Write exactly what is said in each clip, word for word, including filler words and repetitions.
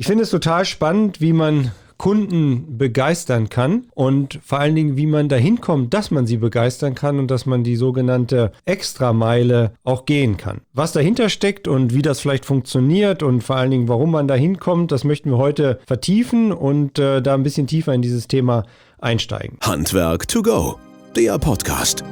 Ich finde es total spannend, wie man Kunden begeistern kann und vor allen Dingen, wie man dahin kommt, dass man sie begeistern kann und dass man die sogenannte Extrameile auch gehen kann. Was dahinter steckt und wie das vielleicht funktioniert und vor allen Dingen, warum man dahin kommt, das möchten wir heute vertiefen und äh, da ein bisschen tiefer in dieses Thema einsteigen. Handwerk to go, der Podcast.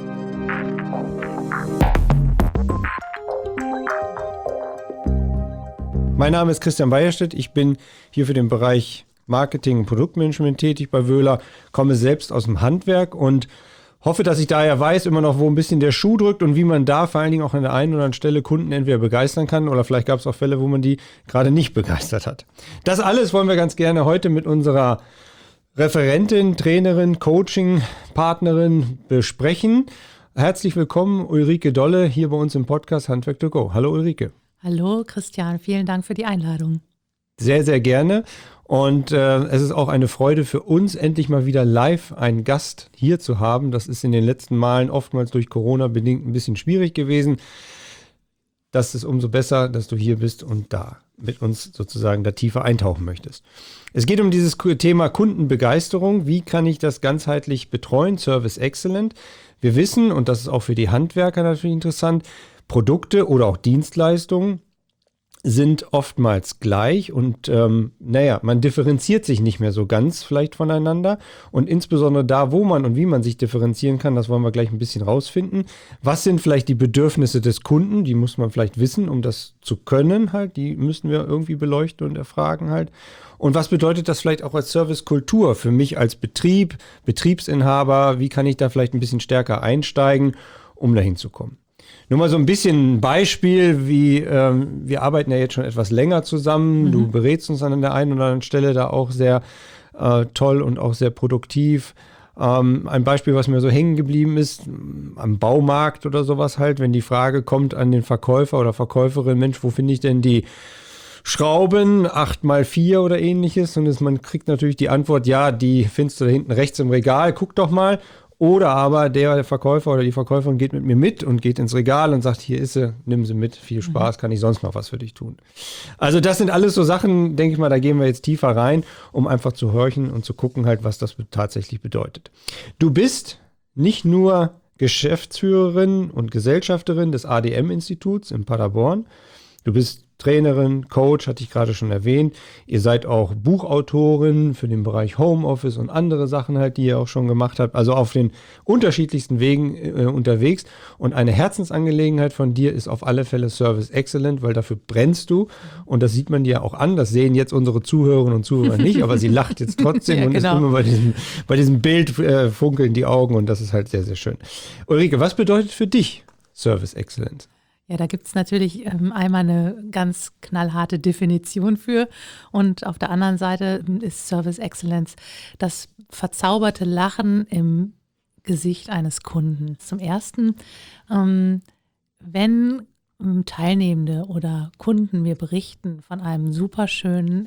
Mein Name ist Christian Beierstedt, ich bin hier für den Bereich Marketing und Produktmanagement tätig bei Wöhler, komme selbst aus dem Handwerk und hoffe, dass ich daher weiß immer noch, wo ein bisschen der Schuh drückt und wie man da vor allen Dingen auch an der einen oder anderen Stelle Kunden entweder begeistern kann oder vielleicht gab es auch Fälle, wo man die gerade nicht begeistert hat. Das alles wollen wir ganz gerne heute mit unserer Referentin, Trainerin, Coaching, Partnerin besprechen. Herzlich willkommen Ulrike Dolle hier bei uns im Podcast Handwerk to go. Hallo Ulrike. Hallo Christian, vielen Dank für die Einladung. Sehr, sehr gerne. Und äh, es ist auch eine Freude für uns, endlich mal wieder live einen Gast hier zu haben. Das ist in den letzten Malen oftmals durch Corona bedingt ein bisschen schwierig gewesen. Das ist umso besser, dass du hier bist und da mit uns sozusagen da tiefer eintauchen möchtest. Es geht um dieses Thema Kundenbegeisterung. Wie kann ich das ganzheitlich betreuen? Service Excellent. Wir wissen, und das ist auch für die Handwerker natürlich interessant, Produkte oder auch Dienstleistungen sind oftmals gleich und ähm, naja, man differenziert sich nicht mehr so ganz vielleicht voneinander und insbesondere da, wo man und wie man sich differenzieren kann, das wollen wir gleich ein bisschen rausfinden. Was sind vielleicht die Bedürfnisse des Kunden? Die muss man vielleicht wissen, um das zu können halt, die müssen wir irgendwie beleuchten und erfragen halt. Und was bedeutet das vielleicht auch als Servicekultur für mich als Betrieb, Betriebsinhaber? Wie kann ich da vielleicht ein bisschen stärker einsteigen, um dahin zu kommen? Nur mal so ein bisschen ein Beispiel, wie ähm, wir arbeiten ja jetzt schon etwas länger zusammen. Mhm. Du berätst uns an der einen oder anderen Stelle da auch sehr äh, toll und auch sehr produktiv. Ähm, ein Beispiel, was mir so hängen geblieben ist, am Baumarkt oder sowas halt, wenn die Frage kommt an den Verkäufer oder Verkäuferin, Mensch, wo finde ich denn die Schrauben, acht mal vier oder ähnliches? Und es, man kriegt natürlich die Antwort, ja, die findest du da hinten rechts im Regal, guck doch mal. Oder aber der Verkäufer oder die Verkäuferin geht mit mir mit und geht ins Regal und sagt, hier ist sie, nimm sie mit, viel Spaß, kann ich sonst noch was für dich tun. Also das sind alles so Sachen, denke ich mal, da gehen wir jetzt tiefer rein, um einfach zu horchen und zu gucken halt, was das tatsächlich bedeutet. Du bist nicht nur Geschäftsführerin und Gesellschafterin des A D M-Instituts in Paderborn, du bist Trainerin, Coach, hatte ich gerade schon erwähnt. Ihr seid auch Buchautorin für den Bereich Homeoffice und andere Sachen halt, die ihr auch schon gemacht habt. Also auf den unterschiedlichsten Wegen äh, unterwegs. Und eine Herzensangelegenheit von dir ist auf alle Fälle Service Excellent, weil dafür brennst du. Und das sieht man dir auch an. Das sehen jetzt unsere Zuhörerinnen und Zuhörer nicht, aber sie lacht jetzt trotzdem ja, und genau. Ist immer bei diesem, bei diesem Bild äh, funkeln die Augen und das ist halt sehr, sehr schön. Ulrike, was bedeutet für dich Service Excellent? Ja, da gibt es natürlich ähm, einmal eine ganz knallharte Definition für und auf der anderen Seite ist Service Excellence das verzauberte Lachen im Gesicht eines Kunden. Zum Ersten, ähm, wenn ähm, Teilnehmende oder Kunden mir berichten von einem superschönen,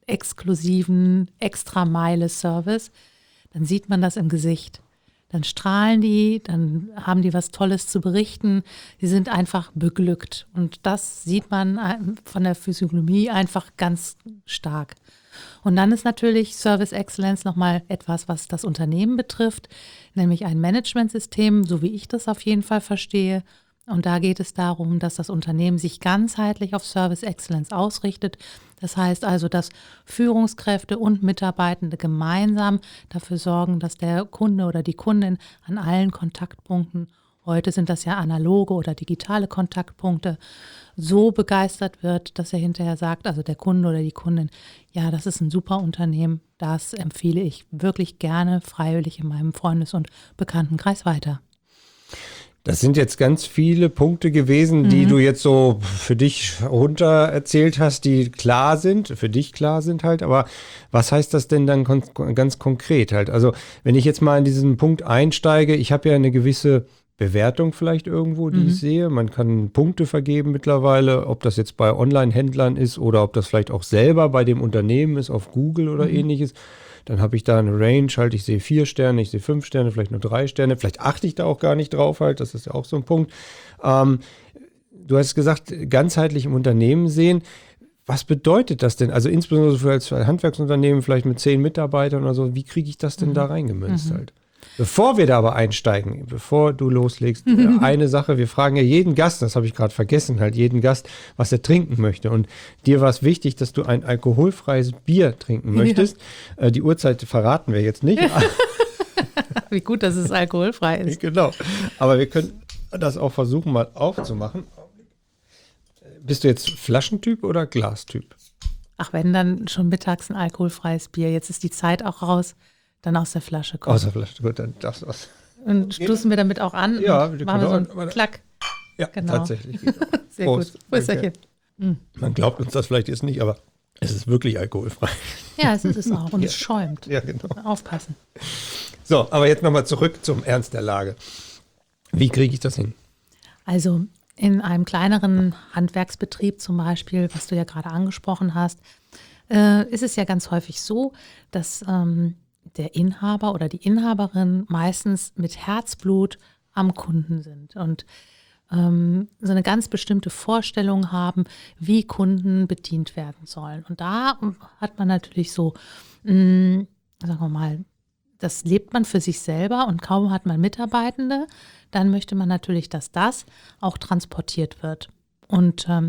exklusiven, Extra-Meile-Service, dann sieht man das im Gesicht. Dann strahlen die, dann haben die was Tolles zu berichten. Die sind einfach beglückt. Und das sieht man von der Physiognomie einfach ganz stark. Und dann ist natürlich Service Excellence nochmal etwas, was das Unternehmen betrifft, nämlich ein Managementsystem, so wie ich das auf jeden Fall verstehe. Und da geht es darum, dass das Unternehmen sich ganzheitlich auf Service Excellence ausrichtet. Das heißt also, dass Führungskräfte und Mitarbeitende gemeinsam dafür sorgen, dass der Kunde oder die Kundin an allen Kontaktpunkten, heute sind das ja analoge oder digitale Kontaktpunkte, so begeistert wird, dass er hinterher sagt, also der Kunde oder die Kundin, ja, das ist ein super Unternehmen, das empfehle ich wirklich gerne freiwillig in meinem Freundes- und Bekanntenkreis weiter. Das sind jetzt ganz viele Punkte gewesen, die mhm. du jetzt so für dich runter erzählt hast, die klar sind, für dich klar sind halt. Aber was heißt das denn dann kon- ganz konkret halt? Also wenn ich jetzt mal in diesen Punkt einsteige, ich habe ja eine gewisse Bewertung vielleicht irgendwo, die mhm. ich sehe. Man kann Punkte vergeben mittlerweile, ob das jetzt bei Online-Händlern ist oder ob das vielleicht auch selber bei dem Unternehmen ist, auf Google oder mhm. ähnliches. Dann habe ich da eine Range, halt, ich sehe vier Sterne, ich sehe fünf Sterne, vielleicht nur drei Sterne. Vielleicht achte ich da auch gar nicht drauf halt, das ist ja auch so ein Punkt. Ähm, du hast gesagt, ganzheitlich im Unternehmen sehen. was bedeutet das denn? Also insbesondere für als Handwerksunternehmen, vielleicht mit zehn Mitarbeitern oder so, wie kriege ich das denn mhm. da reingemünzt mhm. halt? Bevor wir da aber einsteigen, bevor du loslegst, äh, eine Sache, wir fragen ja jeden Gast, das habe ich gerade vergessen, halt jeden Gast, was er trinken möchte. Und dir war es wichtig, dass du ein alkoholfreies Bier trinken möchtest. Ja. Äh, die Uhrzeit verraten wir jetzt nicht. Wie gut, dass es alkoholfrei ist. Genau, aber wir können das auch versuchen, mal aufzumachen. Bist du jetzt Flaschentyp oder Glastyp? Ach, wenn, dann schon mittags ein alkoholfreies Bier. Jetzt ist die Zeit auch raus. Dann aus der Flasche kommen. Aus der Flasche, gut, dann das was. Und stoßen wir damit auch an? Ja, wir machen wir so einen auch, Klack. Ja, genau. Tatsächlich. Sehr Prost. Gut. Prösterchen. Mhm. Man glaubt uns das vielleicht jetzt nicht, aber es ist wirklich alkoholfrei. Ja, es ist es auch. Und ja. es schäumt. Ja, genau. Aufpassen. So, aber jetzt nochmal zurück zum Ernst der Lage. Wie kriege ich das hin? Also in einem kleineren Handwerksbetrieb zum Beispiel, was du ja gerade angesprochen hast, äh, ist es ja ganz häufig so, dass ähm, der Inhaber oder die Inhaberin meistens mit Herzblut am Kunden sind und ähm, so eine ganz bestimmte Vorstellung haben, wie Kunden bedient werden sollen. Und da hat man natürlich so, mh, sagen wir mal, das lebt man für sich selber und kaum hat man Mitarbeitende, dann möchte man natürlich, dass das auch transportiert wird. Und ähm,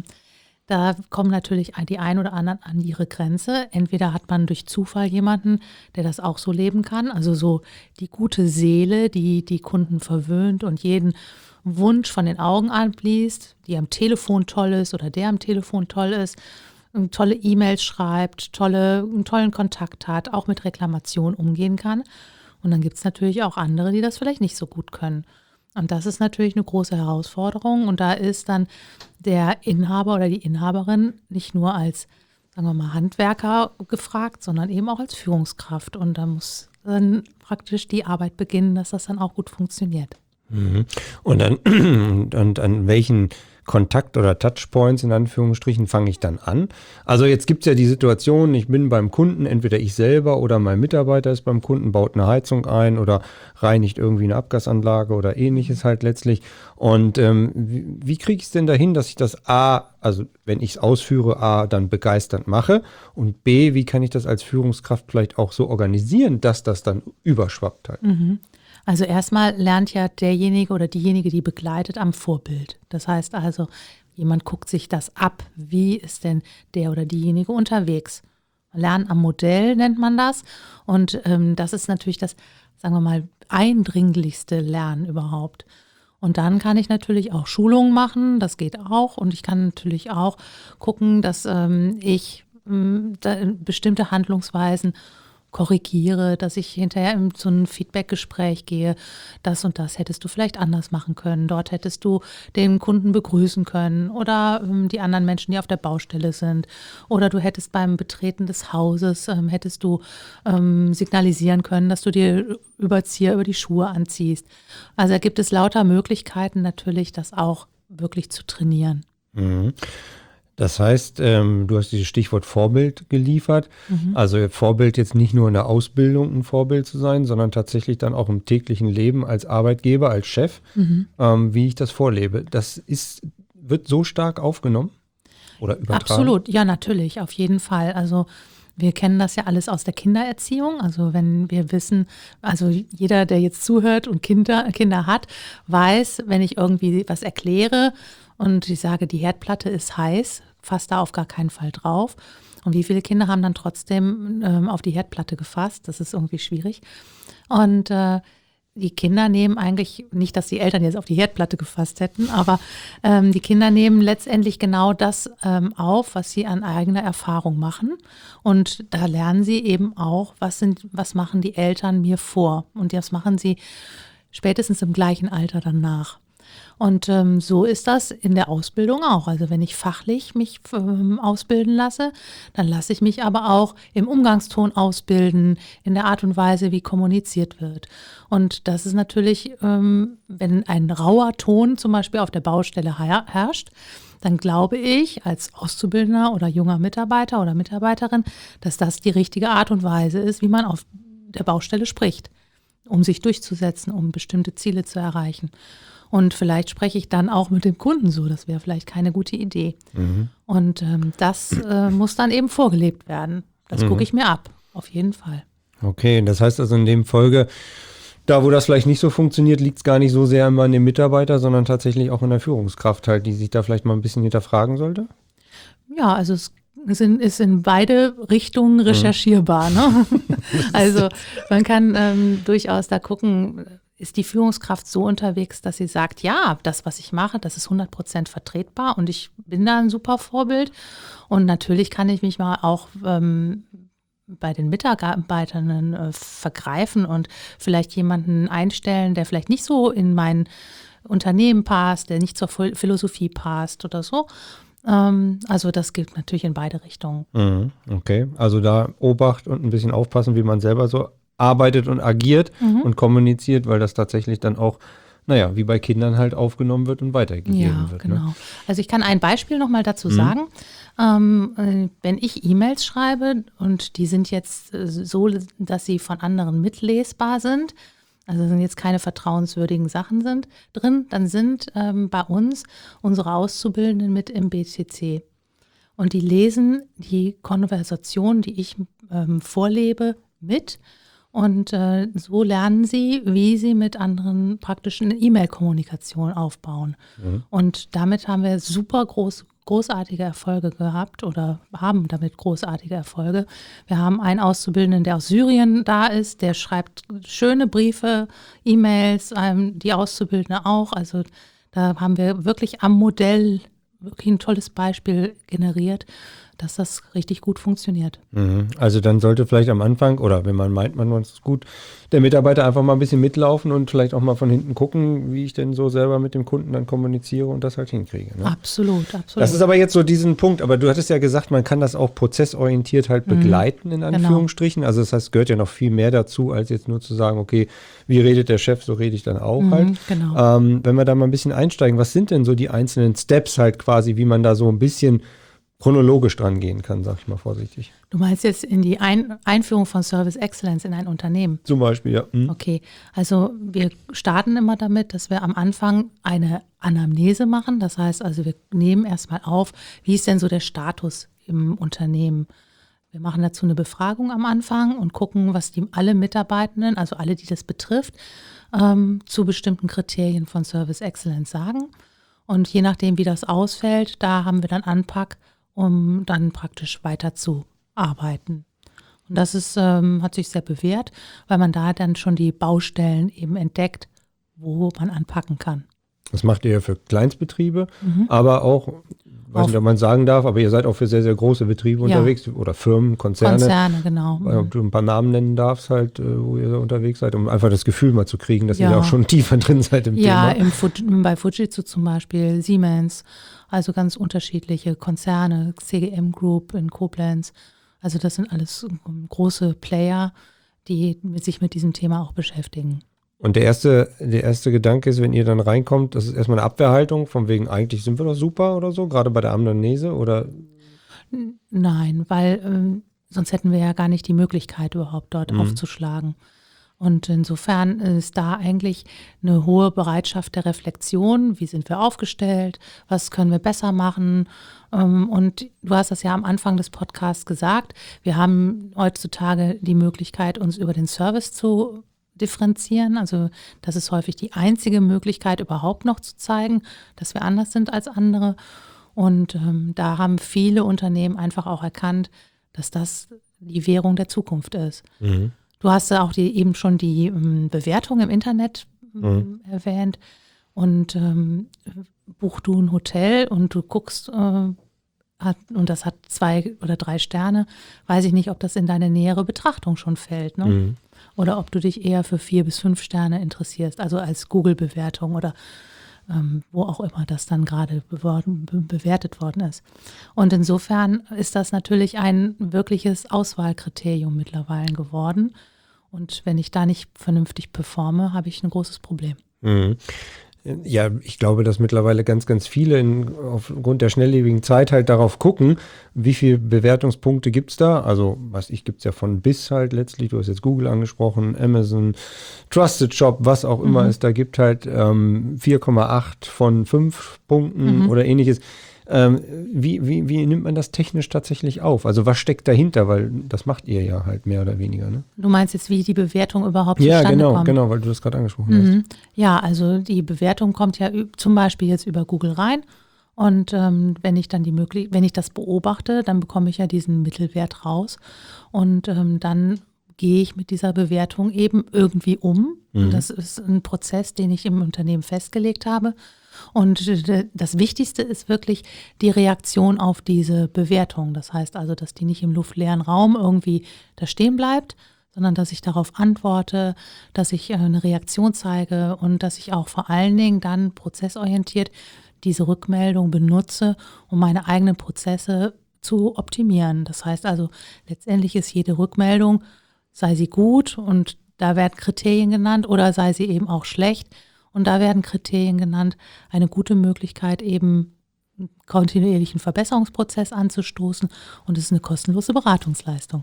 da kommen natürlich die ein oder anderen an ihre Grenze. Entweder hat man durch Zufall jemanden, der das auch so leben kann, also so die gute Seele, die die Kunden verwöhnt und jeden Wunsch von den Augen anbliest, die am Telefon toll ist oder der am Telefon toll ist, tolle E-Mails schreibt, tolle, einen tollen Kontakt hat, auch mit Reklamation umgehen kann. Und dann gibt es natürlich auch andere, die das vielleicht nicht so gut können. Und das ist natürlich eine große Herausforderung. Und da ist dann der Inhaber oder die Inhaberin nicht nur als, sagen wir mal, Handwerker gefragt, sondern eben auch als Führungskraft. Und da muss dann praktisch die Arbeit beginnen, dass das dann auch gut funktioniert. Mhm. Und dann und an welchen Kontakt- oder Touchpoints in Anführungsstrichen fange ich dann an? Also jetzt gibt es ja die Situation, ich bin beim Kunden, entweder ich selber oder mein Mitarbeiter ist beim Kunden, baut eine Heizung ein oder reinigt irgendwie eine Abgasanlage oder ähnliches halt letztlich. Und ähm, wie, wie kriege ich es denn dahin, dass ich das A, also wenn ich es ausführe, A, dann begeisternd mache und B, wie kann ich das als Führungskraft vielleicht auch so organisieren, dass das dann überschwappt halt? Mhm. Also erstmal lernt ja derjenige oder diejenige, die begleitet, am Vorbild. Das heißt also, jemand guckt sich das ab. Wie ist denn der oder diejenige unterwegs? Lernen am Modell nennt man das. Und ähm, das ist natürlich das, sagen wir mal, eindringlichste Lernen überhaupt. Und dann kann ich natürlich auch Schulungen machen, das geht auch. Und ich kann natürlich auch gucken, dass ähm, ich ähm, da bestimmte Handlungsweisen korrigiere, dass ich hinterher in so ein Feedback-Gespräch gehe, das und das hättest du vielleicht anders machen können, dort hättest du den Kunden begrüßen können oder ähm, die anderen Menschen, die auf der Baustelle sind, oder du hättest beim Betreten des Hauses, ähm, hättest du ähm, signalisieren können, dass du dir Überzieher über die Schuhe anziehst. Also da gibt es lauter Möglichkeiten natürlich, das auch wirklich zu trainieren. Mhm. Das heißt, ähm, du hast dieses Stichwort Vorbild geliefert. Mhm. Also Vorbild jetzt nicht nur in der Ausbildung ein Vorbild zu sein, sondern tatsächlich dann auch im täglichen Leben als Arbeitgeber, als Chef, mhm. ähm, wie ich das vorlebe. Das ist, wird so stark aufgenommen oder übertragen? Absolut, ja natürlich, auf jeden Fall. Also wir kennen das ja alles aus der Kindererziehung. Also wenn wir wissen, also jeder, der jetzt zuhört und Kinder, Kinder hat, weiß, wenn ich irgendwie was erkläre und ich sage, die Herdplatte ist heiß, fasst da auf gar keinen Fall drauf. Und wie viele Kinder haben dann trotzdem ähm, auf die Herdplatte gefasst? Das ist irgendwie schwierig. Und äh, die Kinder nehmen eigentlich, nicht, dass die Eltern jetzt auf die Herdplatte gefasst hätten, aber ähm, die Kinder nehmen letztendlich genau das ähm, auf, was sie an eigener Erfahrung machen. Und da lernen sie eben auch, was sind, was machen die Eltern mir vor. Und das machen sie spätestens im gleichen Alter dann nach. Und ähm, so ist das in der Ausbildung auch. Also wenn ich fachlich mich ähm, ausbilden lasse, dann lasse ich mich aber auch im Umgangston ausbilden, in der Art und Weise, wie kommuniziert wird. Und das ist natürlich, ähm, wenn ein rauer Ton zum Beispiel auf der Baustelle her- herrscht, dann glaube ich als Auszubildender oder junger Mitarbeiter oder Mitarbeiterin, dass das die richtige Art und Weise ist, wie man auf der Baustelle spricht, um sich durchzusetzen, um bestimmte Ziele zu erreichen. Und vielleicht spreche ich dann auch mit dem Kunden so. Das wäre vielleicht keine gute Idee. Mhm. Und ähm, das äh, muss dann eben vorgelebt werden. Das mhm. gucke ich mir ab, auf jeden Fall. Okay, das heißt also in dem Folge, da wo das vielleicht nicht so funktioniert, liegt es gar nicht so sehr immer an dem Mitarbeiter, sondern tatsächlich auch in der Führungskraft halt, die sich da vielleicht mal ein bisschen hinterfragen sollte? Ja, also es sind, ist in beide Richtungen recherchierbar. Mhm. Ne? Also man kann ähm, durchaus da gucken, ist die Führungskraft so unterwegs, dass sie sagt, ja, das, was ich mache, das ist hundert Prozent vertretbar und ich bin da ein super Vorbild. Und natürlich kann ich mich mal auch ähm, bei den Mitarbeitern äh, vergreifen und vielleicht jemanden einstellen, der vielleicht nicht so in mein Unternehmen passt, der nicht zur Philosophie passt oder so. Ähm, also das gilt natürlich in beide Richtungen. Mhm, okay, also da Obacht und ein bisschen aufpassen, wie man selber so arbeitet und agiert mhm. und kommuniziert, weil das tatsächlich dann auch, naja, wie bei Kindern halt aufgenommen wird und weitergegeben ja, wird. Genau. Ne? Also ich kann ein Beispiel nochmal dazu mhm. sagen. Ähm, wenn ich E-Mails schreibe und die sind jetzt so, dass sie von anderen mitlesbar sind, also sind jetzt keine vertrauenswürdigen Sachen sind drin, dann sind ähm, bei uns unsere Auszubildenden mit im B C C. Und die lesen die Konversation, die ich ähm, vorlebe, mit. Und äh, so lernen sie, wie sie mit anderen praktisch eine E-Mail-Kommunikation aufbauen. Mhm. Und damit haben wir super groß, großartige Erfolge gehabt oder haben damit großartige Erfolge. Wir haben einen Auszubildenden, der aus Syrien da ist, der schreibt schöne Briefe, E-Mails, ähm, die Auszubildende auch. Also da haben wir wirklich am Modell wirklich ein tolles Beispiel generiert, dass das richtig gut funktioniert. Also dann sollte vielleicht am Anfang, oder wenn man meint, man ist gut, der Mitarbeiter einfach mal ein bisschen mitlaufen und vielleicht auch mal von hinten gucken, wie ich denn so selber mit dem Kunden dann kommuniziere und das halt hinkriege. Ne? Absolut, absolut. Das ist aber jetzt so diesen Punkt, aber du hattest ja gesagt, man kann das auch prozessorientiert halt begleiten, in Anführungsstrichen. Genau. Also das heißt, gehört ja noch viel mehr dazu, als jetzt nur zu sagen, okay, wie redet der Chef, so rede ich dann auch mhm, halt. Genau. Ähm, wenn wir da mal ein bisschen einsteigen, was sind denn so die einzelnen Steps halt quasi, wie man da so ein bisschen chronologisch dran gehen kann, sag ich mal vorsichtig. Du meinst jetzt in die Ein- Einführung von Service Excellence in ein Unternehmen? Zum Beispiel, ja. Mhm. Okay, also wir starten immer damit, dass wir am Anfang eine Anamnese machen. Das heißt also, wir nehmen erstmal auf, wie ist denn so der Status im Unternehmen? Wir machen dazu eine Befragung am Anfang und gucken, was die alle Mitarbeitenden, also alle, die das betrifft, ähm, zu bestimmten Kriterien von Service Excellence sagen. Und je nachdem, wie das ausfällt, da haben wir dann Anpack, um dann praktisch weiterzuarbeiten. Und das ist, ähm, hat sich sehr bewährt, weil man da dann schon die Baustellen eben entdeckt, wo man anpacken kann. Das macht ihr ja für Kleinstbetriebe, mhm. aber auch, weiß Auf, nicht, ob man sagen darf, aber ihr seid auch für sehr, sehr große Betriebe ja. unterwegs oder Firmen, Konzerne. Konzerne, genau. Weil, ob du ein paar Namen nennen darfst, halt, wo ihr unterwegs seid, um einfach das Gefühl mal zu kriegen, dass ja. ihr da auch schon tiefer drin seid im ja, Thema. Ja, bei Fujitsu zum Beispiel, Siemens, also ganz unterschiedliche Konzerne, C G M Group in Koblenz. Also das sind alles große Player, die sich mit diesem Thema auch beschäftigen. Und der erste, der erste Gedanke ist, wenn ihr dann reinkommt, das ist erstmal eine Abwehrhaltung, von wegen eigentlich sind wir doch super oder so, gerade bei der Amnese, oder? Nein, weil ähm, sonst hätten wir ja gar nicht die Möglichkeit, überhaupt dort mhm. aufzuschlagen. Und insofern ist da eigentlich eine hohe Bereitschaft der Reflexion. Wie sind wir aufgestellt? Was können wir besser machen? Und du hast das ja am Anfang des Podcasts gesagt. Wir haben heutzutage die Möglichkeit, uns über den Service zu differenzieren. Also das ist häufig die einzige Möglichkeit, überhaupt noch zu zeigen, dass wir anders sind als andere. Und ähm, da haben viele Unternehmen einfach auch erkannt, dass das die Währung der Zukunft ist. Mhm. Du hast ja auch die, eben schon die ähm, Bewertung im Internet ähm, mhm. erwähnt. Und ähm, buch du ein Hotel und du guckst, äh, hat, und das hat zwei oder drei Sterne, weiß ich nicht, ob das in deine nähere Betrachtung schon fällt. Ne? Mhm. Oder ob du dich eher für vier bis fünf Sterne interessierst, also als Google-Bewertung oder ähm, wo auch immer das dann gerade beworten, be- bewertet worden ist. Und insofern ist das natürlich ein wirkliches Auswahlkriterium mittlerweile geworden. Und wenn ich da nicht vernünftig performe, habe ich ein großes Problem. Mhm. Ja, ich glaube, dass mittlerweile ganz, ganz viele in, aufgrund der schnelllebigen Zeit halt darauf gucken, wie viele Bewertungspunkte gibt es da. Also, was ich, gibt es ja von bis halt letztlich, du hast jetzt Google angesprochen, Amazon, Trusted Shop, was auch immer mhm. es da gibt, halt ähm, vier Komma acht von fünf Punkten mhm. oder ähnliches. Ähm, wie, wie, wie nimmt man das technisch tatsächlich auf? Also was steckt dahinter? Weil das macht ihr ja halt mehr oder weniger, ne? Du meinst jetzt, wie die Bewertung überhaupt ja, zustande genau, kommt? Ja, genau, weil du das gerade angesprochen mhm. hast. Ja, also die Bewertung kommt ja ü- zum Beispiel jetzt über Google rein. Und ähm, wenn ich dann die möglich, wenn ich das beobachte, dann bekomme ich ja diesen Mittelwert raus. Und ähm, dann gehe ich mit dieser Bewertung eben irgendwie um. Mhm. Und das ist ein Prozess, den ich im Unternehmen festgelegt habe. Und das Wichtigste ist wirklich die Reaktion auf diese Bewertung. Das heißt also, dass die nicht im luftleeren Raum irgendwie da stehen bleibt, sondern dass ich darauf antworte, dass ich eine Reaktion zeige und dass ich auch vor allen Dingen dann prozessorientiert diese Rückmeldung benutze, um meine eigenen Prozesse zu optimieren. Das heißt also, letztendlich ist jede Rückmeldung, sei sie gut und da werden Kriterien genannt oder sei sie eben auch schlecht. Und da werden Kriterien genannt, eine gute Möglichkeit, eben einen kontinuierlichen Verbesserungsprozess anzustoßen. Und es ist eine kostenlose Beratungsleistung.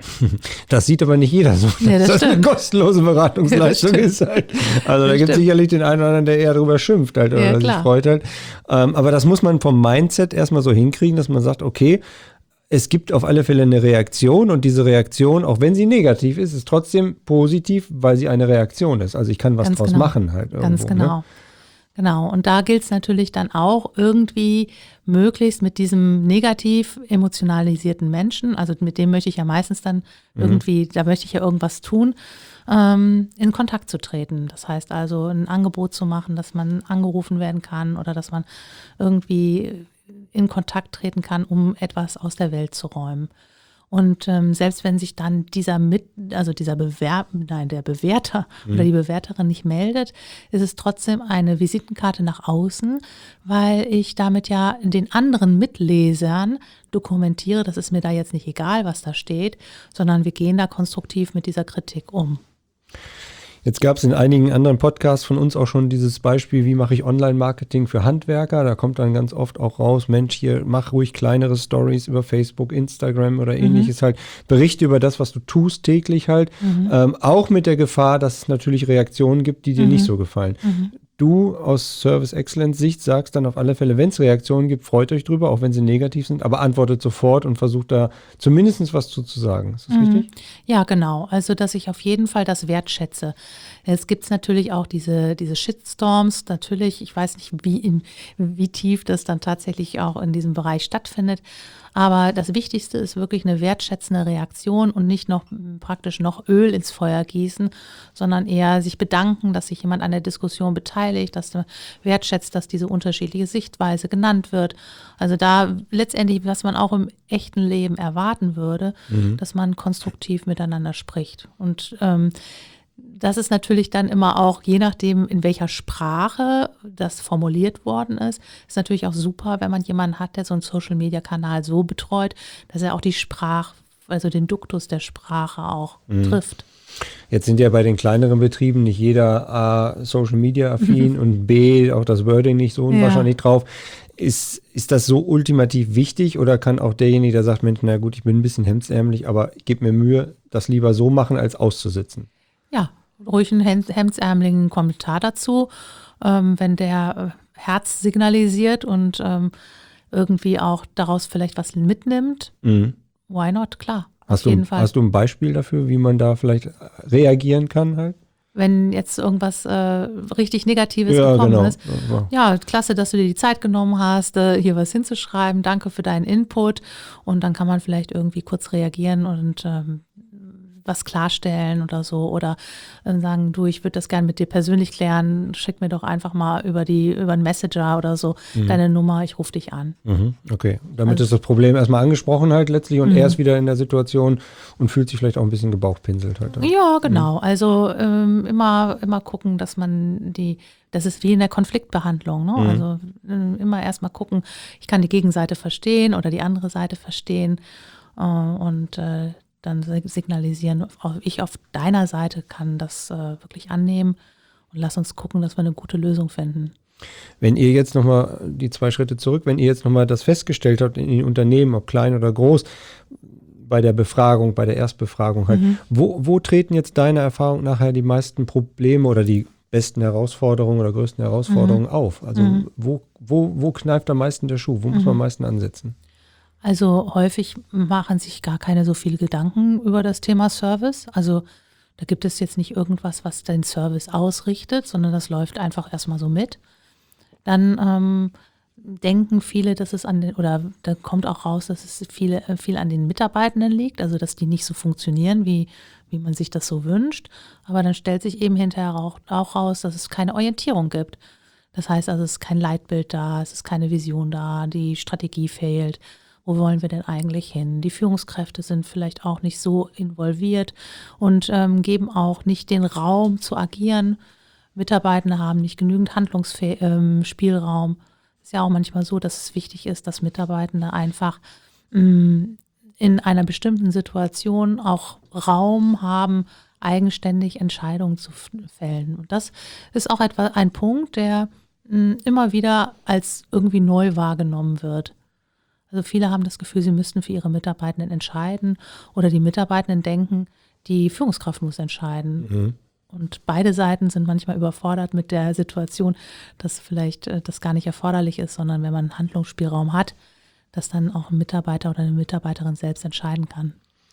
Das sieht aber nicht jeder so, ja, das, das das eine kostenlose Beratungsleistung ja, ist halt. Also das da gibt es stimmt. sicherlich den einen oder anderen, der eher darüber schimpft halt oder ja, sich klar. freut halt. Ähm, aber das muss man vom Mindset erstmal so hinkriegen, dass man sagt, okay, es gibt auf alle Fälle eine Reaktion und diese Reaktion, auch wenn sie negativ ist, ist trotzdem positiv, weil sie eine Reaktion ist. Also ich kann was Ganz draus genau. machen halt irgendwo. Ganz genau. Ne? Genau. Und da gilt es natürlich dann auch irgendwie möglichst mit diesem negativ emotionalisierten Menschen, also mit dem möchte ich ja meistens dann mhm. irgendwie, da möchte ich ja irgendwas tun, ähm, in Kontakt zu treten. Das heißt also ein Angebot zu machen, dass man angerufen werden kann oder dass man irgendwie in Kontakt treten kann, um etwas aus der Welt zu räumen. Und ähm, selbst wenn sich dann dieser mit, also dieser Bewerb, nein, der Bewerter mhm. oder die Bewerterin nicht meldet, ist es trotzdem eine Visitenkarte nach außen, weil ich damit ja den anderen Mitlesern dokumentiere, das ist mir da jetzt nicht egal, was da steht, sondern wir gehen da konstruktiv mit dieser Kritik um. Jetzt gab es in einigen anderen Podcasts von uns auch schon dieses Beispiel, wie mache ich Online-Marketing für Handwerker. Da kommt dann ganz oft auch raus, Mensch, hier mach ruhig kleinere Stories über Facebook, Instagram oder ähnliches mhm. halt. Berichte über das, was du tust täglich halt. Mhm. Ähm, auch mit der Gefahr, dass es natürlich Reaktionen gibt, die dir mhm. nicht so gefallen. Mhm. Du aus Service Excellence Sicht sagst dann auf alle Fälle, wenn es Reaktionen gibt, freut euch drüber, auch wenn sie negativ sind, aber antwortet sofort und versucht da zumindest was zu, zu sagen. Ist das mhm. richtig? Ja, genau. Also, dass ich auf jeden Fall das wertschätze. Es gibt natürlich auch diese, diese Shitstorms, natürlich, ich weiß nicht, wie, in, wie tief das dann tatsächlich auch in diesem Bereich stattfindet, aber das Wichtigste ist wirklich eine wertschätzende Reaktion und nicht noch praktisch noch Öl ins Feuer gießen, sondern eher sich bedanken, dass sich jemand an der Diskussion beteiligt, dass du wertschätzt, dass diese unterschiedliche Sichtweise genannt wird. Also da letztendlich, was man auch im echten Leben erwarten würde, mhm. dass man konstruktiv miteinander spricht. Und ähm, das ist natürlich dann immer auch, je nachdem, in welcher Sprache das formuliert worden ist, ist natürlich auch super, wenn man jemanden hat, der so einen Social-Media-Kanal so betreut, dass er auch die Sprache, also den Duktus der Sprache auch mhm. trifft. Jetzt sind ja bei den kleineren Betrieben nicht jeder A, Social-Media-affin und B, auch das Wording nicht so unwahrscheinlich ja. drauf. Ist, ist das so ultimativ wichtig oder kann auch derjenige, der sagt, Mensch, na gut, ich bin ein bisschen hemdsärmlich, aber ich gebe mir Mühe, das lieber so machen, als auszusitzen? Ja, ruhig einen hemdsärmeligen Kommentar dazu, ähm, wenn der Herz signalisiert und ähm, irgendwie auch daraus vielleicht was mitnimmt. Mhm. Why not? Klar, hast auf du, jeden Fall. Hast du ein Beispiel dafür, wie man da vielleicht reagieren kann halt? Wenn jetzt irgendwas äh, richtig Negatives ja, gekommen genau. ist. Ja, klasse, dass du dir die Zeit genommen hast, äh, hier was hinzuschreiben. Danke für deinen Input. Und dann kann man vielleicht irgendwie kurz reagieren und ähm, was klarstellen oder so oder äh, sagen, du, ich würde das gerne mit dir persönlich klären, schick mir doch einfach mal über die über einen Messenger oder so mhm. deine Nummer, ich rufe dich an. Mhm. Okay, damit also, ist das Problem erstmal angesprochen halt letztlich und mhm. er ist wieder in der Situation und fühlt sich vielleicht auch ein bisschen gebauchpinselt halt. Ja, genau. Mhm. Also ähm, immer, immer gucken, dass man die, das ist wie in der Konfliktbehandlung, ne? Mhm. Also äh, immer erstmal gucken, ich kann die Gegenseite verstehen oder die andere Seite verstehen äh, und äh, dann signalisieren, ich auf deiner Seite kann das äh, wirklich annehmen und lass uns gucken, dass wir eine gute Lösung finden. Wenn ihr jetzt nochmal die zwei Schritte zurück, wenn ihr jetzt nochmal das festgestellt habt in den Unternehmen, ob klein oder groß, bei der Befragung, bei der Erstbefragung halt, mhm. wo, wo treten jetzt deiner Erfahrung nachher die meisten Probleme oder die besten Herausforderungen oder größten Herausforderungen mhm. auf? Also mhm. wo, wo, wo kneift am meisten der Schuh? Wo muss man am meisten ansetzen? Also häufig machen sich gar keine so viele Gedanken über das Thema Service. Also da gibt es jetzt nicht irgendwas, was den Service ausrichtet, sondern das läuft einfach erstmal so mit. Dann ähm, denken viele, dass es an den, oder da kommt auch raus, dass es viele, viel an den Mitarbeitenden liegt, also dass die nicht so funktionieren, wie, wie man sich das so wünscht. Aber dann stellt sich eben hinterher auch, auch raus, dass es keine Orientierung gibt. Das heißt also, es ist kein Leitbild da, es ist keine Vision da, die Strategie fehlt. Wo wollen wir denn eigentlich hin? Die Führungskräfte sind vielleicht auch nicht so involviert und ähm, geben auch nicht den Raum zu agieren. Mitarbeitende haben nicht genügend Handlungsspielraum. Ähm, ist ja auch manchmal so, dass es wichtig ist, dass Mitarbeitende einfach mh, in einer bestimmten Situation auch Raum haben, eigenständig Entscheidungen zu fällen. Und das ist auch etwa ein Punkt, der mh, immer wieder als irgendwie neu wahrgenommen wird. Also viele haben das Gefühl, sie müssten für ihre Mitarbeitenden entscheiden oder die Mitarbeitenden denken, die Führungskraft muss entscheiden. Mhm. Und beide Seiten sind manchmal überfordert mit der Situation, dass vielleicht äh, das gar nicht erforderlich ist, sondern wenn man einen Handlungsspielraum hat, dass dann auch ein Mitarbeiter oder eine Mitarbeiterin selbst entscheiden kann.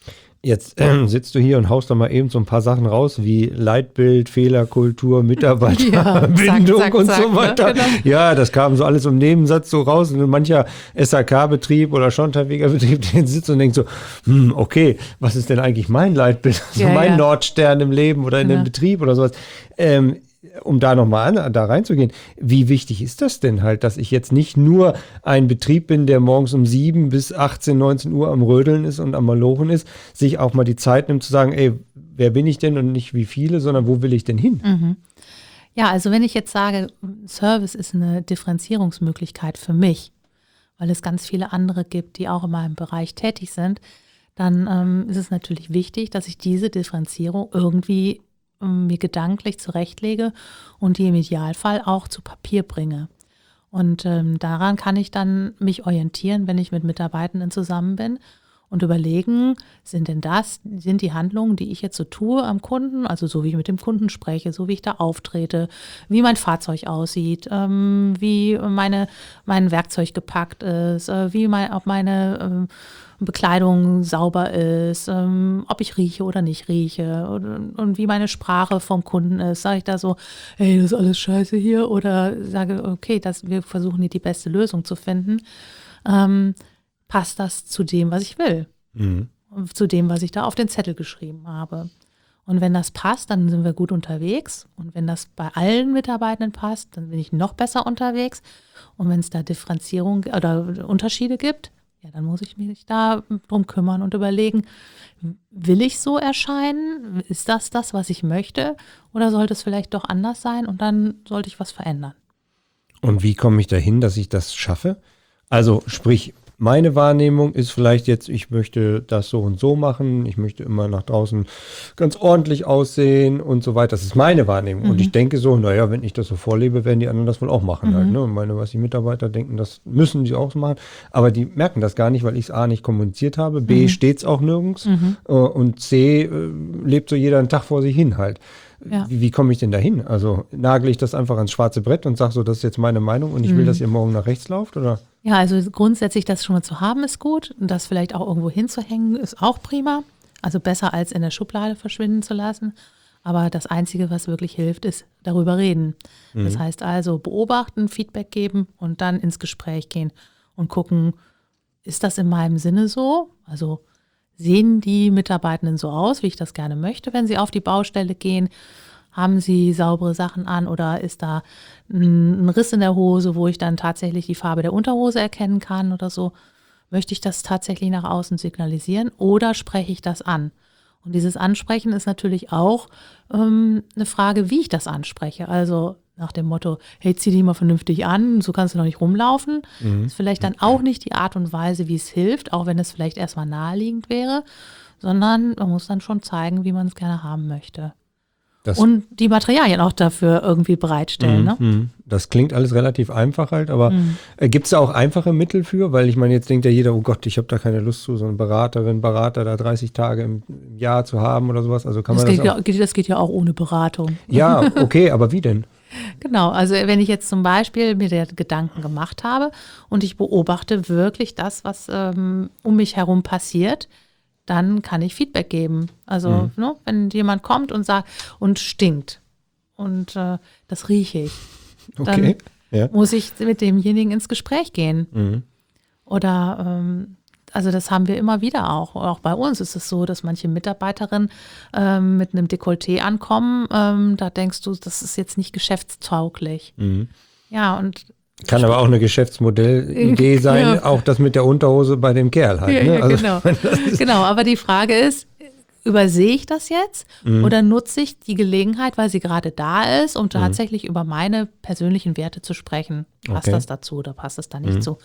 Jetzt äh, sitzt du hier und haust doch mal eben so ein paar Sachen raus, wie Leitbild, Fehlerkultur, Mitarbeiterbindung ja, und zack, so weiter. Ne? Genau. Ja, das kam so alles im Nebensatz so raus. Und mancher S H K-Betrieb oder Schonterweger-Betrieb, der sitzt und denkt so, hm, okay, was ist denn eigentlich mein Leitbild? Also ja, mein ja. Nordstern im Leben oder in ja. dem Betrieb oder sowas. Ähm, um da nochmal an, da reinzugehen, wie wichtig ist das denn halt, dass ich jetzt nicht nur ein Betrieb bin, der morgens um sieben bis achtzehn, neunzehn Uhr am Rödeln ist und am Malochen ist, sich auch mal die Zeit nimmt zu sagen, ey, wer bin ich denn und nicht wie viele, sondern wo will ich denn hin? Mhm. Ja, also wenn ich jetzt sage, Service ist eine Differenzierungsmöglichkeit für mich, weil es ganz viele andere gibt, die auch in meinem Bereich tätig sind, dann ähm, ist es natürlich wichtig, dass ich diese Differenzierung irgendwie mir gedanklich zurechtlege und die im Idealfall auch zu Papier bringe. Und ähm, daran kann ich dann mich orientieren, wenn ich mit Mitarbeitenden zusammen bin und überlegen, sind denn das, sind die Handlungen, die ich jetzt so tue am Kunden, also so wie ich mit dem Kunden spreche, so wie ich da auftrete, wie mein Fahrzeug aussieht, ähm, wie meine, mein Werkzeug gepackt ist, äh, wie mein, ob meine ähm, Bekleidung sauber ist, ähm, ob ich rieche oder nicht rieche und, und wie meine Sprache vom Kunden ist. Sage ich da so, hey, das ist alles scheiße hier, oder sage, okay, das, wir versuchen hier die beste Lösung zu finden. Ähm, passt das zu dem, was ich will? Mhm. Zu dem, was ich da auf den Zettel geschrieben habe. Und wenn das passt, dann sind wir gut unterwegs. Und wenn das bei allen Mitarbeitenden passt, dann bin ich noch besser unterwegs. Und wenn es da Differenzierung oder Unterschiede gibt, ja, dann muss ich mich da drum kümmern und überlegen, will ich so erscheinen? Ist das das, was ich möchte? Oder sollte es vielleicht doch anders sein? Und dann sollte ich was verändern. Und wie komme ich dahin, dass ich das schaffe? Also sprich, meine Wahrnehmung ist vielleicht jetzt, ich möchte das so und so machen, ich möchte immer nach draußen ganz ordentlich aussehen und so weiter. Das ist meine Wahrnehmung. Mhm. Und ich denke so, naja, wenn ich das so vorlebe, werden die anderen das wohl auch machen. Mhm. Halt, ne? Und meine, was die Mitarbeiter denken, das müssen sie auch so machen. Aber die merken das gar nicht, weil ich es A nicht kommuniziert habe, B mhm. steht es auch nirgends mhm. äh, und C äh, lebt so jeder einen Tag vor sich hin halt. Ja. Wie, wie komme ich denn da hin? Also nagel ich das einfach ans schwarze Brett und sage so, das ist jetzt meine Meinung und ich will, mhm. dass ihr morgen nach rechts lauft, oder? Ja, also grundsätzlich das schon mal zu haben ist gut und das vielleicht auch irgendwo hinzuhängen ist auch prima. Also besser als in der Schublade verschwinden zu lassen. Aber das Einzige, was wirklich hilft, ist darüber reden. Mhm. Das heißt also beobachten, Feedback geben und dann ins Gespräch gehen und gucken, ist das in meinem Sinne so? Also sehen die Mitarbeitenden so aus, wie ich das gerne möchte, wenn sie auf die Baustelle gehen? Haben sie saubere Sachen an oder ist da ein Riss in der Hose, wo ich dann tatsächlich die Farbe der Unterhose erkennen kann oder so? Möchte ich das tatsächlich nach außen signalisieren oder spreche ich das an? Und dieses Ansprechen ist natürlich auch ähm, eine Frage, wie ich das anspreche. Also nach dem Motto, hey, zieh dich mal vernünftig an, so kannst du noch nicht rumlaufen. Mhm. Ist vielleicht dann auch nicht die Art und Weise, wie es hilft, auch wenn es vielleicht erstmal naheliegend wäre, sondern man muss dann schon zeigen, wie man es gerne haben möchte. Das, und die Materialien auch dafür irgendwie bereitstellen. mm, Ne? mm. Das klingt alles relativ einfach halt, aber mm. äh, gibt es da auch einfache Mittel für? Weil ich meine, jetzt denkt ja jeder, oh Gott, ich habe da keine Lust zu, so einen Beraterin, Berater da dreißig Tage im, im Jahr zu haben oder sowas. Also kann das, man geht das auch? Ja, das geht ja auch ohne Beratung. Ja, okay, aber wie denn? Genau, also wenn ich jetzt zum Beispiel mir der Gedanken gemacht habe und ich beobachte wirklich das, was ähm, um mich herum passiert, dann kann ich Feedback geben. Also mhm. ne, wenn jemand kommt und sagt und stinkt und äh, das rieche ich, okay. dann ja. muss ich mit demjenigen ins Gespräch gehen. Mhm. Oder ähm, also das haben wir immer wieder auch. Auch bei uns ist es so, dass manche Mitarbeiterinnen ähm, mit einem Dekolleté ankommen. Ähm, da denkst du, das ist jetzt nicht geschäftstauglich. Mhm. Ja, und kann aber auch eine Geschäftsmodellidee sein, ja. auch das mit der Unterhose bei dem Kerl halt. Ja, ne? ja, also, genau. genau, aber die Frage ist, übersehe ich das jetzt mhm. oder nutze ich die Gelegenheit, weil sie gerade da ist, um tatsächlich mhm. über meine persönlichen Werte zu sprechen? Passt okay. das dazu oder passt das da nicht mhm. zu?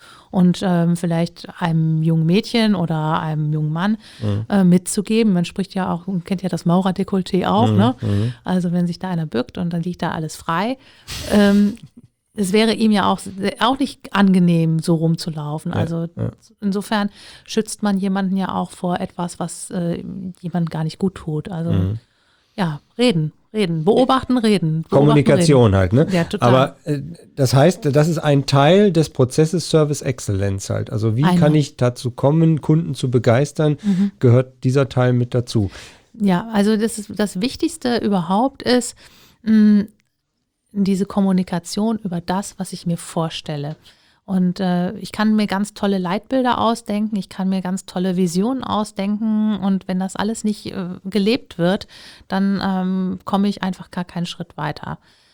Und ähm, vielleicht einem jungen Mädchen oder einem jungen Mann mhm. äh, mitzugeben. Man spricht ja auch, man kennt ja das Maurerdekolleté auch, mhm. ne? Mhm. Also wenn sich da einer bückt und dann liegt da alles frei. ähm, Es wäre ihm ja auch, auch nicht angenehm, so rumzulaufen. Also ja, ja. insofern schützt man jemanden ja auch vor etwas, was äh, jemandem gar nicht gut tut. Also mhm. ja, reden, reden, beobachten, reden. Beobachten, Kommunikation reden. halt, ne? Ja, total. Aber äh, das heißt, das ist ein Teil des Prozesses Service Excellence halt. Also wie Eine. kann ich dazu kommen, Kunden zu begeistern, mhm. gehört dieser Teil mit dazu? Ja, also das, ist, das Wichtigste überhaupt ist, mh, diese Kommunikation über das, was ich mir vorstelle. Und äh, ich kann mir ganz tolle Leitbilder ausdenken, ich kann mir ganz tolle Visionen ausdenken und wenn das alles nicht äh, gelebt wird, dann ähm, komme ich einfach gar keinen Schritt weiter.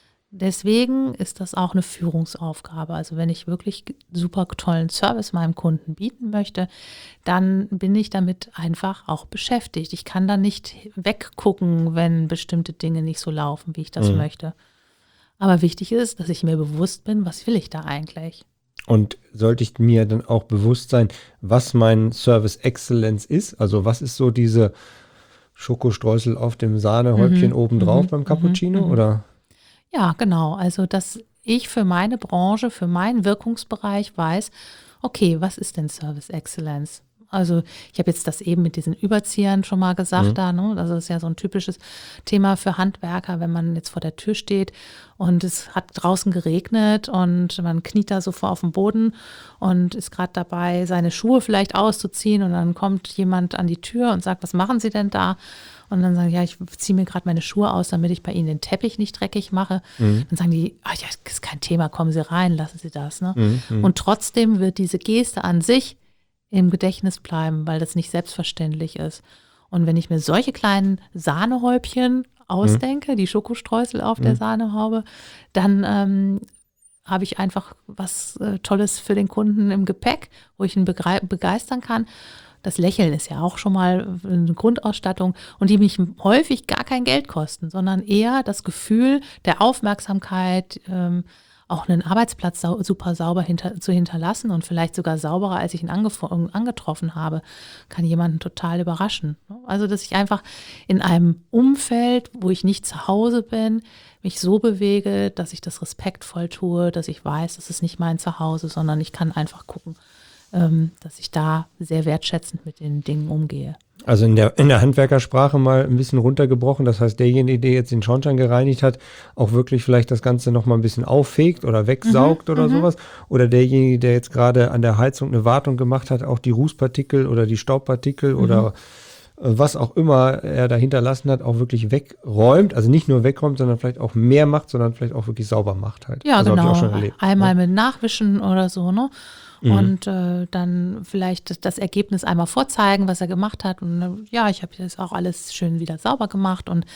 Deswegen ist das auch eine Führungsaufgabe. Also wenn ich wirklich super tollen Service meinem Kunden bieten möchte, dann bin ich damit einfach auch beschäftigt. Ich kann da nicht weggucken, wenn bestimmte Dinge nicht so laufen, wie ich das mhm. möchte. Aber wichtig ist, dass ich mir bewusst bin, was will ich da eigentlich? Und sollte ich mir dann auch bewusst sein, was mein Service Excellence ist? Also was ist so diese Schokostreusel auf dem Sahnehäubchen mhm. obendrauf mhm. beim Cappuccino? Mhm. Oder? Ja, genau. Also dass ich für meine Branche, für meinen Wirkungsbereich weiß, okay, was ist denn Service Excellence? Also ich habe jetzt das eben mit diesen Überziehern schon mal gesagt, mhm. da, ne? Also das ist ja so ein typisches Thema für Handwerker, wenn man jetzt vor der Tür steht und es hat draußen geregnet und man kniet da so vor auf dem Boden und ist gerade dabei, seine Schuhe vielleicht auszuziehen und dann kommt jemand an die Tür und sagt, was machen Sie denn da? Und dann sagen die, ja, ich ziehe mir gerade meine Schuhe aus, damit ich bei Ihnen den Teppich nicht dreckig mache. Mhm. Dann sagen die, ah ja, das ist kein Thema, kommen Sie rein, lassen Sie das. Ne? Mhm. Und trotzdem wird diese Geste an sich im Gedächtnis bleiben, weil das nicht selbstverständlich ist. Und wenn ich mir solche kleinen Sahnehäubchen ausdenke, mhm. die Schokostreusel auf mhm. der Sahnehaube, dann ähm, habe ich einfach was äh, Tolles für den Kunden im Gepäck, wo ich ihn begre- begeistern kann. Das Lächeln ist ja auch schon mal eine Grundausstattung und die mich häufig gar kein Geld kosten, sondern eher das Gefühl der Aufmerksamkeit, ähm, auch einen Arbeitsplatz sau- super sauber hinter, zu hinterlassen und vielleicht sogar sauberer, als ich ihn angef- angetroffen habe, kann jemanden total überraschen. Also, dass ich einfach in einem Umfeld, wo ich nicht zu Hause bin, mich so bewege, dass ich das respektvoll tue, dass ich weiß, das ist nicht mein Zuhause, sondern ich kann einfach gucken, ähm, dass ich da sehr wertschätzend mit den Dingen umgehe. Also in der, in der Handwerkersprache mal ein bisschen runtergebrochen. Das heißt, derjenige, der jetzt den Schornstein gereinigt hat, auch wirklich vielleicht das Ganze nochmal ein bisschen auffegt oder wegsaugt mhm, oder m-m. sowas. Oder derjenige, der jetzt gerade an der Heizung eine Wartung gemacht hat, auch die Rußpartikel oder die Staubpartikel mhm. oder was auch immer er da hinterlassen hat, auch wirklich wegräumt. Also nicht nur wegräumt, sondern vielleicht auch mehr macht, sondern vielleicht auch wirklich sauber macht halt. Ja, also genau. Hab ich auch schon erlebt, einmal ne? mit Nachwischen oder so, ne? Mhm. Und äh, dann vielleicht das, das Ergebnis einmal vorzeigen, was er gemacht hat. Und äh, ja, ich habe das auch alles schön wieder sauber gemacht und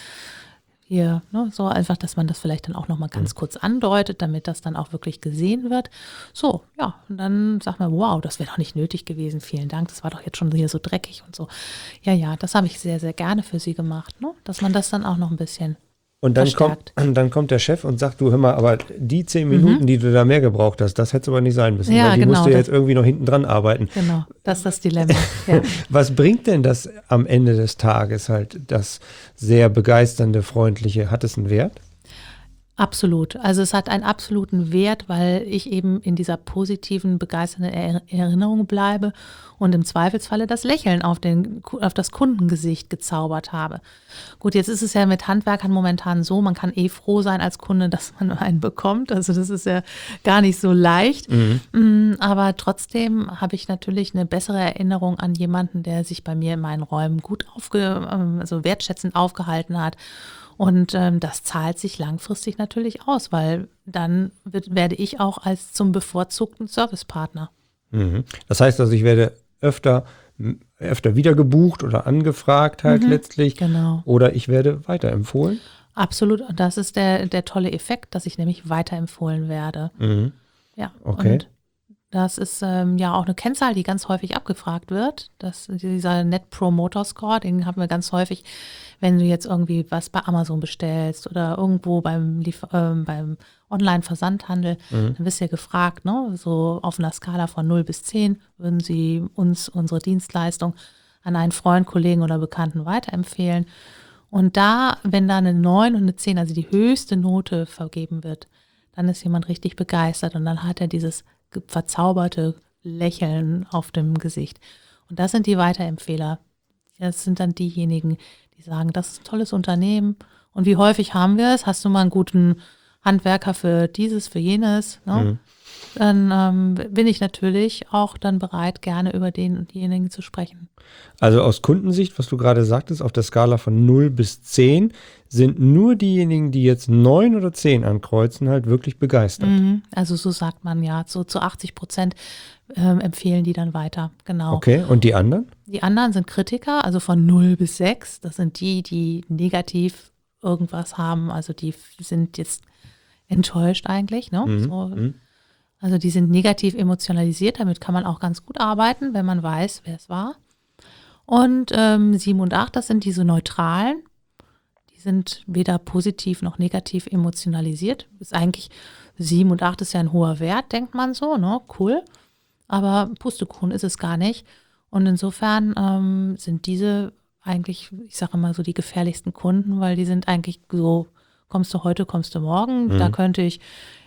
hier, ne, so einfach, dass man das vielleicht dann auch nochmal ganz mhm. kurz andeutet, damit das dann auch wirklich gesehen wird. So, ja, und dann sagt man, wow, das wäre doch nicht nötig gewesen, vielen Dank, das war doch jetzt schon hier so dreckig und so. Ja, ja, das habe ich sehr, sehr gerne für Sie gemacht, ne? Dass man das dann auch noch ein bisschen Und dann kommt, dann kommt der Chef und sagt, du hör mal, aber die zehn Minuten, mhm. die du da mehr gebraucht hast, das hättest aber nicht sein müssen, ja, weil die genau, musst du ja jetzt irgendwie noch hinten dran arbeiten. Genau, das ist das Dilemma. Ja. Was bringt denn das am Ende des Tages halt, das sehr begeisternde, freundliche, hat es einen Wert? Absolut. Also es hat einen absoluten Wert, weil ich eben in dieser positiven, begeisternden er- Erinnerung bleibe und im Zweifelsfalle das Lächeln auf, den, auf das Kundengesicht gezaubert habe. Gut, jetzt ist es ja mit Handwerkern momentan so, man kann eh froh sein als Kunde, dass man einen bekommt. Also das ist ja gar nicht so leicht. Mhm. Aber trotzdem habe ich natürlich eine bessere Erinnerung an jemanden, der sich bei mir in meinen Räumen gut aufge, also wertschätzend aufgehalten hat. Und ähm, das zahlt sich langfristig natürlich aus, weil dann wird, werde ich auch als zum bevorzugten Servicepartner. Mhm. Das heißt also, ich werde öfter, öfter wieder gebucht oder angefragt halt mhm, letztlich. Genau. Oder ich werde weiterempfohlen. Absolut. Und das ist der, der tolle Effekt, dass ich nämlich weiterempfohlen werde. Mhm. Ja. Okay. Und das ist ähm, ja auch eine Kennzahl, die ganz häufig abgefragt wird. Das, dieser Net Promoter Score, den haben wir ganz häufig, wenn du jetzt irgendwie was bei Amazon bestellst oder irgendwo beim, Lief- äh, beim Online-Versandhandel, mhm. dann wirst du ja gefragt, ne? So auf einer Skala von null bis zehn würden sie uns unsere Dienstleistung an einen Freund, Kollegen oder Bekannten weiterempfehlen. Und da, wenn da eine neun und eine zehn, also die höchste Note vergeben wird, dann ist jemand richtig begeistert und dann hat er dieses verzauberte Lächeln auf dem Gesicht. Und das sind die Weiterempfehler. Das sind dann diejenigen, die sagen, das ist ein tolles Unternehmen. Und wie häufig haben wir es? Hast du mal einen guten Handwerker für dieses, für jenes? Ne? Mhm. Dann ähm, bin ich natürlich auch dann bereit, gerne über den und diejenigen zu sprechen. Also aus Kundensicht, was du gerade sagtest, auf der Skala von null bis zehn sind nur diejenigen, die jetzt neun oder zehn ankreuzen, halt wirklich begeistert. Mhm. Also so sagt man ja, so zu achtzig Prozent ähm, empfehlen die dann weiter, genau. Okay, und die anderen? Die anderen sind Kritiker, also von null bis sechs. Das sind die, die negativ irgendwas haben, also die sind jetzt enttäuscht eigentlich, ne? Mhm. So. Mhm. Also die sind negativ emotionalisiert, damit kann man auch ganz gut arbeiten, wenn man weiß, wer es war. Und ähm, sieben und acht, das sind diese Neutralen. Die sind weder positiv noch negativ emotionalisiert. Ist eigentlich, sieben und acht ist ja ein hoher Wert, denkt man so, ne? Cool. Aber Pustekuchen ist es gar nicht. Und insofern ähm, sind diese eigentlich, ich sage immer so, die gefährlichsten Kunden, weil die sind eigentlich so, kommst du heute, kommst du morgen. Mhm. Da könnte ich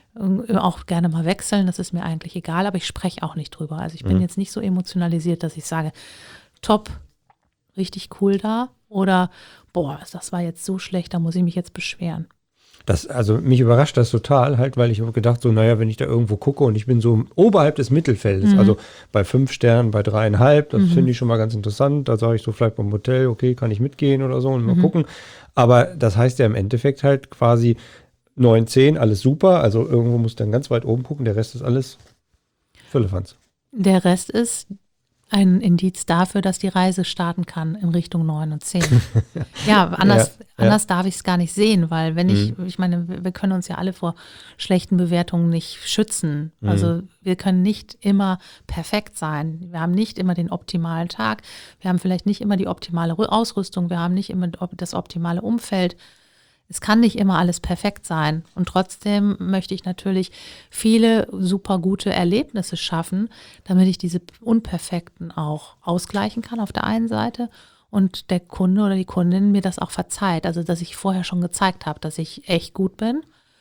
auch gerne mal wechseln, das ist mir eigentlich egal, aber ich spreche auch nicht drüber. Also ich bin mhm. jetzt nicht so emotionalisiert, dass ich sage, top, richtig cool da oder boah, das war jetzt so schlecht, da muss ich mich jetzt beschweren. Das, also mich überrascht das total halt, weil ich habe gedacht, so naja, wenn ich da irgendwo gucke und ich bin so oberhalb des Mittelfeldes, mhm. also bei fünf Sternen, bei dreieinhalb, das mhm. finde ich schon mal ganz interessant, da sage ich so vielleicht beim Hotel, okay, kann ich mitgehen oder so und mal mhm. gucken, aber das heißt ja im Endeffekt halt quasi neun, zehn, alles super, also irgendwo muss dann ganz weit oben gucken, der Rest ist alles Firlefanz. Der Rest ist ein Indiz dafür, dass die Reise starten kann in Richtung neun und zehn. Ja, anders, ja, ja. anders darf ich es gar nicht sehen, weil wenn ich, mhm. ich meine, wir können uns ja alle vor schlechten Bewertungen nicht schützen. Mhm. Also wir können nicht immer perfekt sein. Wir haben nicht immer den optimalen Tag. Wir haben vielleicht nicht immer die optimale Ausrüstung. Wir haben nicht immer das optimale Umfeld. Es kann nicht immer alles perfekt sein und trotzdem möchte ich natürlich viele super gute Erlebnisse schaffen, damit ich diese Unperfekten auch ausgleichen kann auf der einen Seite und der Kunde oder die Kundin mir das auch verzeiht, also dass ich vorher schon gezeigt habe, dass ich echt gut bin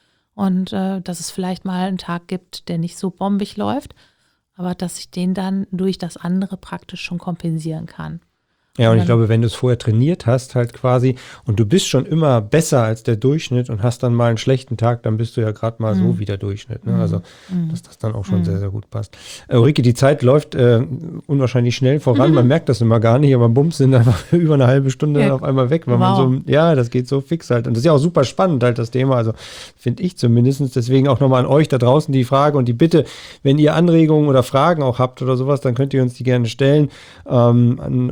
und äh, dass es vielleicht mal einen Tag gibt, der nicht so bombig läuft, aber dass ich den dann durch das andere praktisch schon kompensieren kann. Ja, und ich glaube, wenn du es vorher trainiert hast, halt quasi, und du bist schon immer besser als der Durchschnitt und hast dann mal einen schlechten Tag, dann bist du ja gerade mal mm. so wie der Durchschnitt. Ne? Also, mm. dass das dann auch schon mm. sehr, sehr gut passt. Äh, Ulrike, die Zeit läuft äh, unwahrscheinlich schnell voran. Mm. Man merkt das immer gar nicht, aber bums sind einfach über eine halbe Stunde ja. auf einmal weg, weil wow. man so, ja, das geht so fix halt. Und das ist ja auch super spannend halt, das Thema. Also, finde ich zumindest. Deswegen auch nochmal an euch da draußen die Frage und die Bitte, wenn ihr Anregungen oder Fragen auch habt oder sowas, dann könnt ihr uns die gerne stellen ähm, an unsere Einfach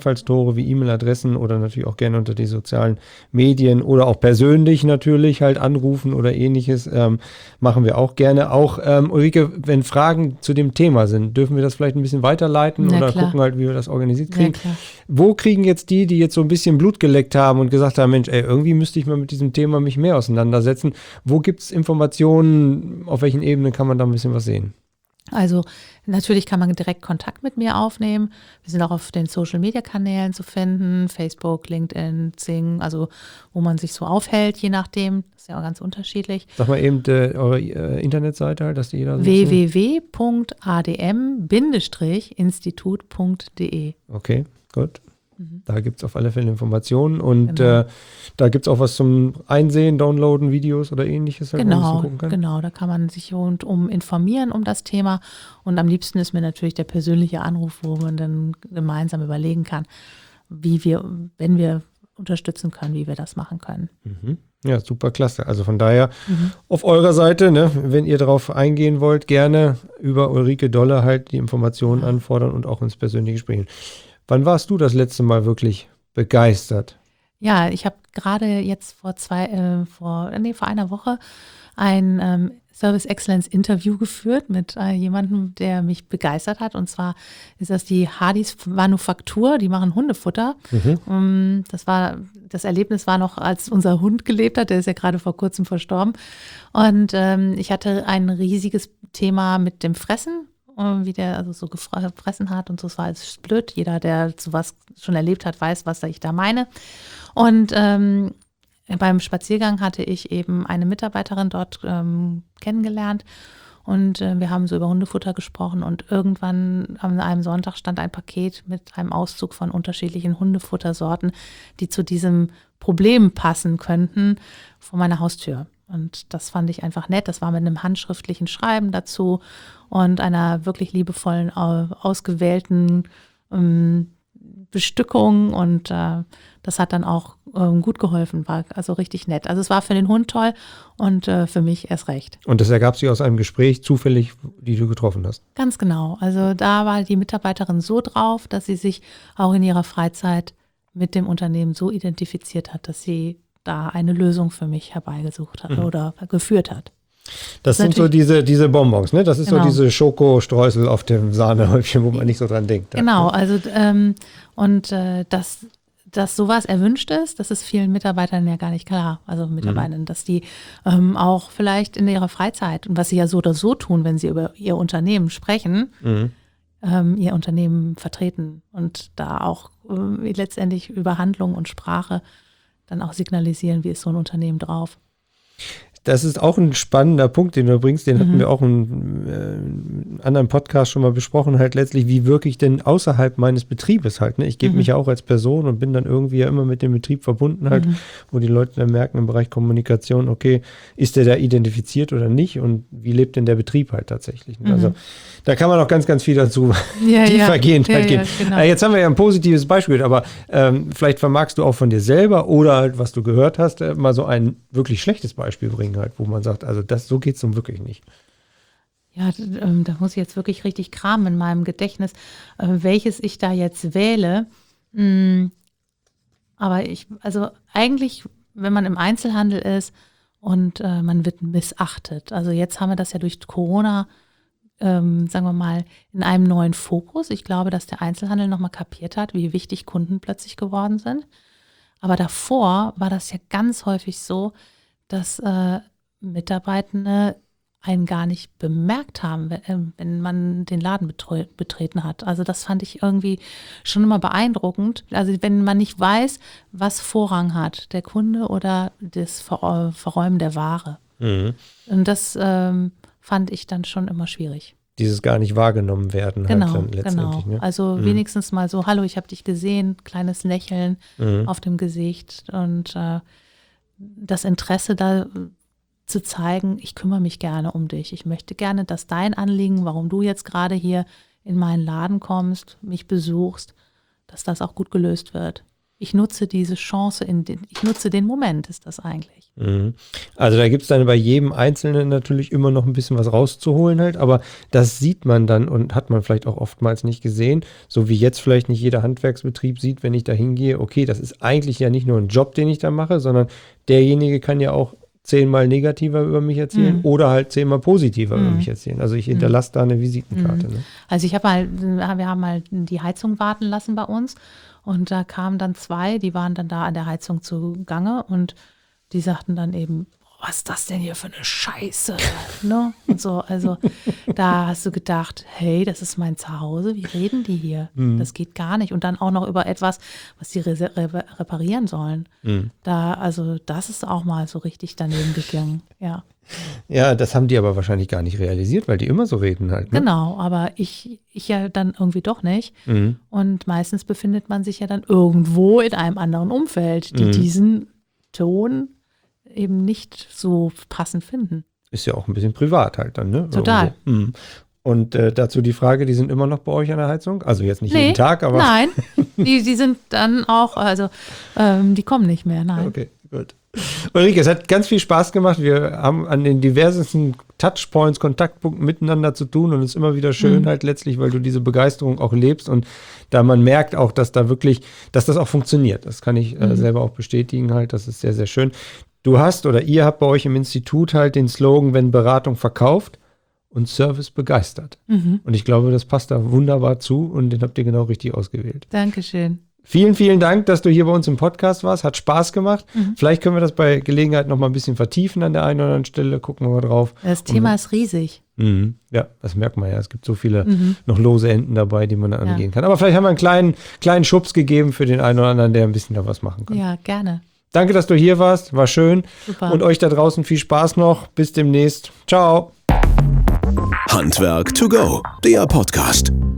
Einfallstore wie E-Mail-Adressen oder natürlich auch gerne unter die sozialen Medien oder auch persönlich natürlich halt anrufen oder ähnliches. Ähm, machen wir auch gerne. Auch ähm, Ulrike, wenn Fragen zu dem Thema sind, dürfen wir das vielleicht ein bisschen weiterleiten Na oder klar. gucken halt, wie wir das organisiert kriegen. Ja, klar. Wo kriegen jetzt die, die jetzt so ein bisschen Blut geleckt haben und gesagt haben, Mensch, ey, irgendwie müsste ich mal mit diesem Thema mich mehr auseinandersetzen. Wo gibt es Informationen, auf welchen Ebenen kann man da ein bisschen was sehen? Also natürlich kann man direkt Kontakt mit mir aufnehmen. Wir sind auch auf den Social-Media-Kanälen zu finden, Facebook, LinkedIn, Xing, also wo man sich so aufhält, je nachdem. Das ist ja auch ganz unterschiedlich. Sag mal eben äh, eure äh, Internetseite halt, dass die jeder so w w w punkt a d m Bindestrich institut punkt d e. Okay, gut. Da gibt es auf alle Fälle Informationen und Genau. äh, da gibt es auch was zum Einsehen, Downloaden, Videos oder ähnliches. Halt, wo man ein bisschen Genau, gucken kann. genau, da kann man sich rundum informieren um das Thema und am liebsten ist mir natürlich der persönliche Anruf, wo man dann gemeinsam überlegen kann, wie wir, wenn wir unterstützen können, wie wir das machen können. Mhm. Ja, super klasse. Also von daher auf eurer Seite, ne, wenn ihr darauf eingehen wollt, gerne über Ulrike Dolle halt die Informationen anfordern und auch ins persönliche Gespräch. Wann warst du das letzte Mal wirklich begeistert? Ja, ich habe gerade jetzt vor zwei, äh, vor, nee, vor einer Woche ein ähm, Service Excellence Interview geführt mit äh, jemandem, der mich begeistert hat. Und zwar ist das die Hardys Manufaktur, die machen Hundefutter. Mhm. Um, das war, das Erlebnis war noch, als unser Hund gelebt hat, der ist ja gerade vor kurzem verstorben. Und ähm, ich hatte ein riesiges Thema mit dem Fressen, wie der also so gefressen hat und so, es war alles blöd. Jeder, der sowas schon erlebt hat, weiß, was ich da meine. Und ähm, beim Spaziergang hatte ich eben eine Mitarbeiterin dort ähm, kennengelernt und äh, wir haben so über Hundefutter gesprochen und irgendwann an einem Sonntag stand ein Paket mit einem Auszug von unterschiedlichen Hundefuttersorten, die zu diesem Problem passen könnten, vor meiner Haustür. Und das fand ich einfach nett. Das war mit einem handschriftlichen Schreiben dazu und einer wirklich liebevollen, ausgewählten ähm, Bestückung. Und äh, das hat dann auch ähm, gut geholfen, war also richtig nett. Also es war für den Hund toll und äh, für mich erst recht. Und das ergab sich aus einem Gespräch zufällig, die du getroffen hast? Ganz genau. Also da war die Mitarbeiterin so drauf, dass sie sich auch in ihrer Freizeit mit dem Unternehmen so identifiziert hat, dass sie da eine Lösung für mich herbeigesucht hat mhm. oder geführt hat. Das, das sind so diese, diese Bonbons, ne? Das ist genau. so diese Schokostreusel auf dem Sahnehäubchen, wo man nicht so dran denkt. Genau, also ähm, und äh, dass, dass sowas erwünscht ist, das ist vielen Mitarbeitern ja gar nicht klar, also Mitarbeitern, mhm. dass die ähm, auch vielleicht in ihrer Freizeit, und was sie ja so oder so tun, wenn sie über ihr Unternehmen sprechen, mhm. ähm, ihr Unternehmen vertreten und da auch äh, letztendlich über Handlung und Sprache dann auch signalisieren, wie ist so ein Unternehmen drauf. Das ist auch ein spannender Punkt, den du bringst. Den mhm. hatten wir auch in einem äh, anderen Podcast schon mal besprochen, halt letztlich, wie wirke ich denn außerhalb meines Betriebes halt. Ne? Ich gebe mhm. mich ja auch als Person und bin dann irgendwie ja immer mit dem Betrieb verbunden halt, mhm. wo die Leute dann merken im Bereich Kommunikation, okay, ist der da identifiziert oder nicht und wie lebt denn der Betrieb halt tatsächlich. Ne? Mhm. Also da kann man auch ganz, ganz viel dazu ja, tiefergehend ja. halt ja, gehen. Ja, genau. äh, jetzt haben wir ja ein positives Beispiel, aber ähm, vielleicht vermagst du auch von dir selber oder halt, was du gehört hast, äh, mal so ein wirklich schlechtes Beispiel bringen halt, wo man sagt, also das, so geht es nun wirklich nicht. Ja, da muss ich jetzt wirklich richtig kramen in meinem Gedächtnis, welches ich da jetzt wähle. Aber ich, also eigentlich, wenn man im Einzelhandel ist und man wird missachtet. Also jetzt haben wir das ja durch Corona, sagen wir mal, in einem neuen Fokus. Ich glaube, dass der Einzelhandel nochmal kapiert hat, wie wichtig Kunden plötzlich geworden sind. Aber davor war das ja ganz häufig so, dass äh, Mitarbeitende einen gar nicht bemerkt haben, wenn, wenn man den Laden betre- betreten hat. Also das fand ich irgendwie schon immer beeindruckend. Also wenn man nicht weiß, was Vorrang hat, der Kunde oder das Ver- Verräumen der Ware. Mhm. Und das ähm, fand ich dann schon immer schwierig. Dieses gar nicht wahrgenommen werden genau, halt dann letztendlich. Genau, ne? also mhm. wenigstens mal so, hallo, ich habe dich gesehen, kleines Lächeln mhm. auf dem Gesicht und äh, das Interesse da zu zeigen, ich kümmere mich gerne um dich. Ich möchte gerne, dass dein Anliegen, warum du jetzt gerade hier in meinen Laden kommst, mich besuchst, dass das auch gut gelöst wird. ich nutze diese Chance, in den, ich nutze den Moment, ist das eigentlich. Mhm. Also da gibt es dann bei jedem Einzelnen natürlich immer noch ein bisschen was rauszuholen halt, aber das sieht man dann und hat man vielleicht auch oftmals nicht gesehen, so wie jetzt vielleicht nicht jeder Handwerksbetrieb sieht, wenn ich da hingehe, okay, das ist eigentlich ja nicht nur ein Job, den ich da mache, sondern derjenige kann ja auch zehnmal negativer über mich erzählen mhm. oder halt zehnmal positiver mhm. über mich erzählen. Also ich hinterlasse mhm. da eine Visitenkarte. Mhm. Ne? Also ich habe mal, wir haben mal die Heizung warten lassen bei uns und da kamen dann zwei, die waren dann da an der Heizung zugange und die sagten dann eben, was ist das denn hier für eine Scheiße? Ne? Und so, also da hast du gedacht, hey, das ist mein Zuhause, wie reden die hier? Mhm. Das geht gar nicht. Und dann auch noch über etwas, was die re- re- reparieren sollen. Mhm. Da, also das ist auch mal so richtig daneben gegangen, ja. Ja, das haben die aber wahrscheinlich gar nicht realisiert, weil die immer so reden halt. Ne? Genau, aber ich, ich ja dann irgendwie doch nicht. Mhm. Und meistens befindet man sich ja dann irgendwo in einem anderen Umfeld, die mhm. diesen Ton eben nicht so passend finden. Ist ja auch ein bisschen privat halt dann, ne? Total. Mhm. Und äh, dazu die Frage, die sind immer noch bei euch an der Heizung? Also jetzt nicht nee, jeden Tag, aber... Nein, die, die sind dann auch, also ähm, die kommen nicht mehr, nein. Okay, gut. Ulrike, es hat ganz viel Spaß gemacht. Wir haben an den diversesten Touchpoints, Kontaktpunkten miteinander zu tun und es ist immer wieder schön mhm. halt letztlich, weil du diese Begeisterung auch lebst und da man merkt auch, dass da wirklich, dass das auch funktioniert. Das kann ich äh, mhm. selber auch bestätigen halt, das ist sehr, sehr schön. Du hast oder ihr habt bei euch im Institut halt den Slogan, wenn Beratung verkauft und Service begeistert. Mhm. Und ich glaube, das passt da wunderbar zu und den habt ihr genau richtig ausgewählt. Dankeschön. Vielen, vielen Dank, dass du hier bei uns im Podcast warst. Hat Spaß gemacht. Mhm. Vielleicht können wir das bei Gelegenheit noch mal ein bisschen vertiefen an der einen oder anderen Stelle. Gucken wir mal drauf. Das Thema und, ist riesig. Mhm. Ja, das merkt man ja. Es gibt so viele mhm. noch lose Enden dabei, die man da angehen ja. kann. Aber vielleicht haben wir einen kleinen, kleinen Schubs gegeben für den einen oder anderen, der ein bisschen da was machen kann. Ja, gerne. Danke, dass du hier warst. War schön. Super. Und euch da draußen viel Spaß noch. Bis demnächst. Ciao. Handwerk to go, der Podcast.